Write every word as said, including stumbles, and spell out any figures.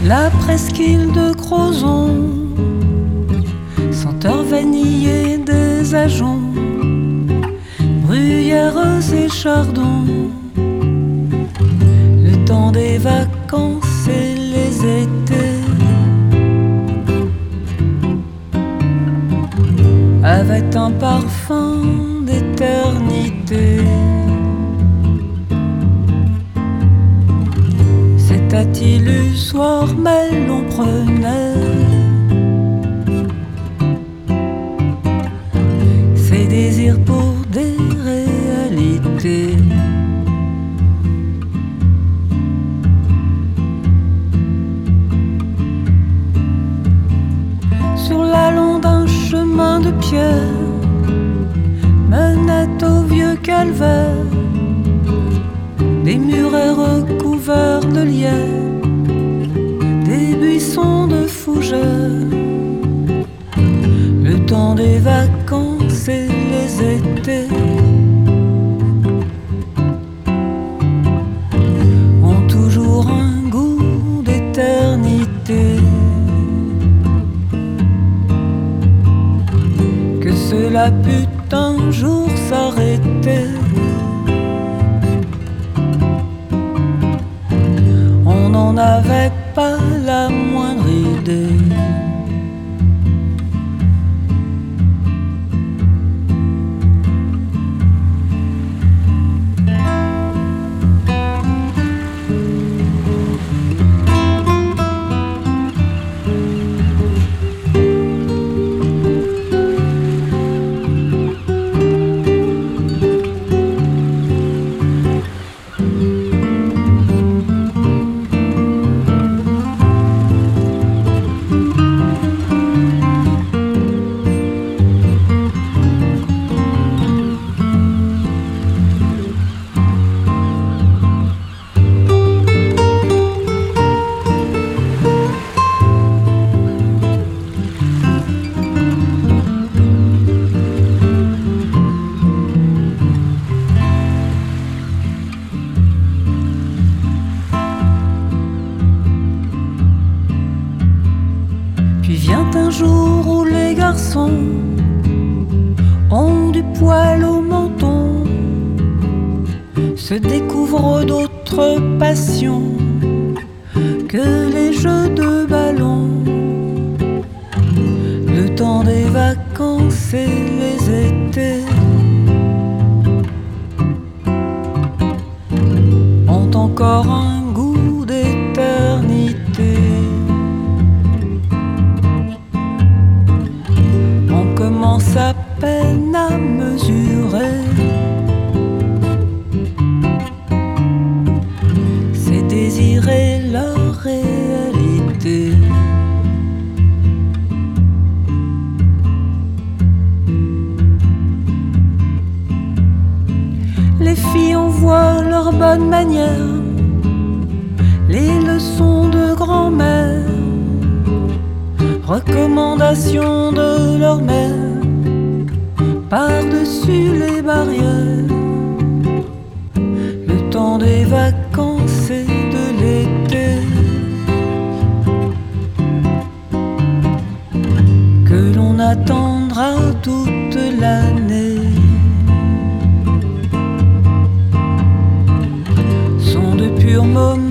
La presqu'île de Crozon, senteur vanillée des ajoncs, bruyères et chardons, le temps des vacances et les étés avait un parfum d'éternité. C'était illusoire, mais l'on prenait ses désirs pour des réalités. Sur l'allon d'un chemin de pierre menait au vieux calvaire des murets recouverts de lierre, des buissons de fougères, le temps des vacances et les étés ont toujours un goût d'éternité. Que cela put un jour s'arrêter, on n'en avait pas la moindre idée. Puis vient un jour où les garçons ont du poil au menton, se découvrent d'autres passions que les jeux de ballon, le temps des vacances et les étés ont encore un goût d'éternité. On commence à peine à mesurer ses désirs et leur réalité. Les filles envoient leurs bonnes manières, les leçons de grand-mère, recommandations de leur mère, par-dessus les barrières, le temps des vacances et de l'été, que l'on attendra toute l'année, sont de purs moments